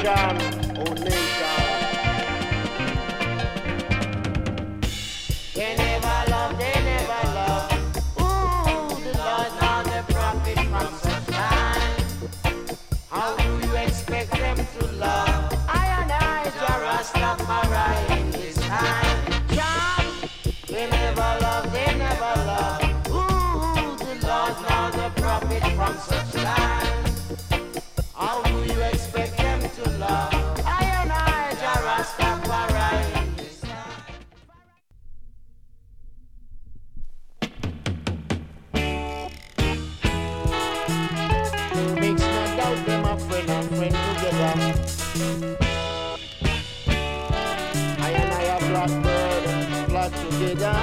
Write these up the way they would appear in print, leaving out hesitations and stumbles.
nation, oh nation. They never love, they never love. Ooh, the Lord now the prophet from such time. How do you expect them to love? I and I, Jah Rastafari in this time. Jah, they never love, they never love. Ooh, the Lord now the prophet from such time. How do you expect them to love? I and I, Jah Rastafari in this time. Makes no doubt them a friend and friend together. I and I a blackbird, flock together.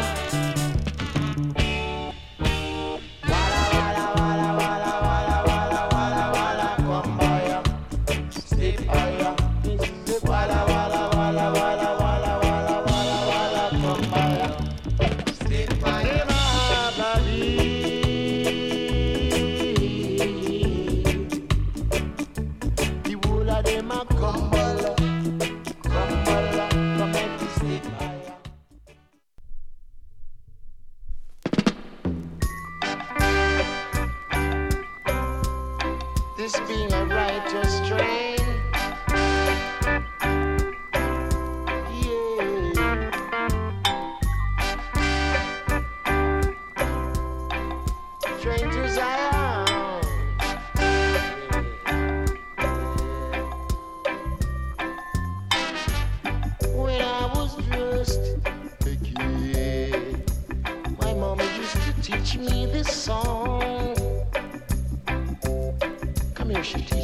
Walla walla walla walla walla walla walla walla, come by, step higher. Walla walla walla walla walla walla walla walla, come by, step higher. The whole of them a crumble, crumble, come and step higher. This being a righteous strain, yeah. Train to Zion. When I was just a kid, my mama used to teach me this song. Come here, she teach